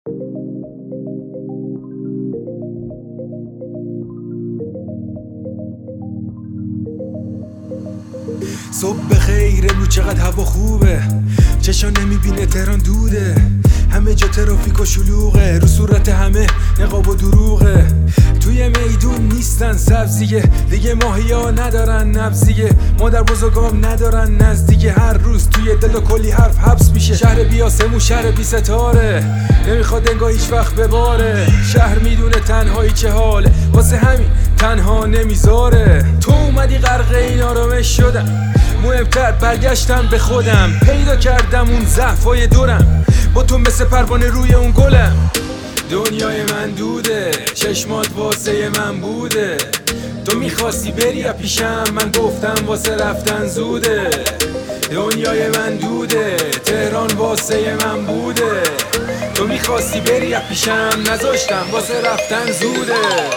صبح بخیر، امروز چقدر هوا خوبه، چشا نمیبینه تهران دوده، همه جا ترافیک و شلوغه، رو صورت همه نقاب و دروغه، توی میدون نیستن سبزیه، دیگه ماهیا ندارن نبزیه، مادر بزرگام ندارن نزدیکه، هر روز توی دل و کلی حرف حبس میشه، شهر بیاسمون شهر بی ستاره، نمیخواد انگاه هیچ وقت بباره، شهر میدونه تنهایی چه حاله، واسه همین تنها نمیذاره، تو اومدی غرق این آرامش شدم، مهمتر برگشتم به خودم، پیدا کردم اون ضعفای دورم، با تو مثل پروانه روی اون گلم، دنیای من دوده، چشمات واسه من بوده، تو میخواستی بری از پیشم، من گفتم واسه رفتن زوده، دنیای من دوده، تهران واسه من بوده، تو میخواستی بری از پیشم، نذاشتم واسه رفتن زوده.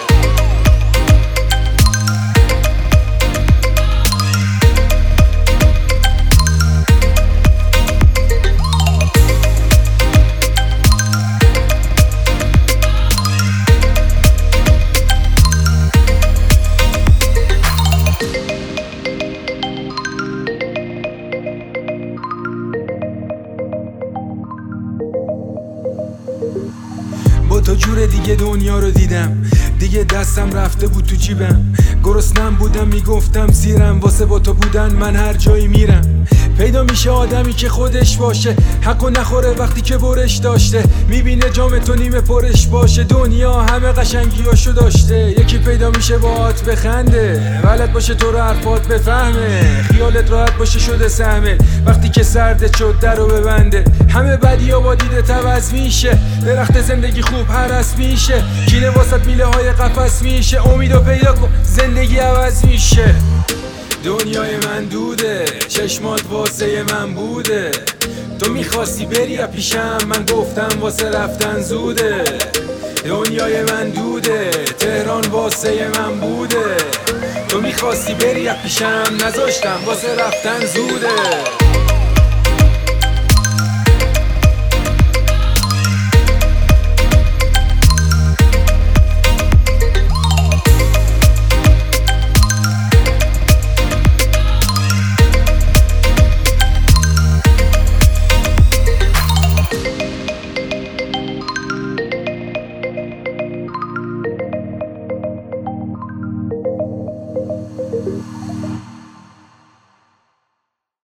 با تو جور دیگه دنیا رو دیدم، دیگه دستم رفته بود تو جیبم، گرسنم بودم میگفتم سیرم، واسه با تو بودن من هر جایی میرم، پیدا میشه آدمی که خودش باشه، حقو نخوره وقتی که برش داشته، میبینه جام تو نیمه پرش باشه، دنیا همه قشنگیاشو داشته، یکی پیدا میشه باهات بخنده، بلد باشه تو رو حرفات بفهمه، خیالت راحت باشه شده سهمه، وقتی که سردت شد در رو ببنده، همه بدیا با دیدت عوض میشه، درخت زندگی خوب هرس میشه، کینه واسط میله های قفس میشه، امیدو پیدا کن زندگی عوض میشه، دنیای من دوده، چشمات واسه من بوده، تو میخواستی بری از پیشم، من گفتم واسه رفتن زوده، دنیای من دوده، تهران واسه من بوده، تو میخواستی بری از پیشم، نذاشتم واسه رفتن زوده.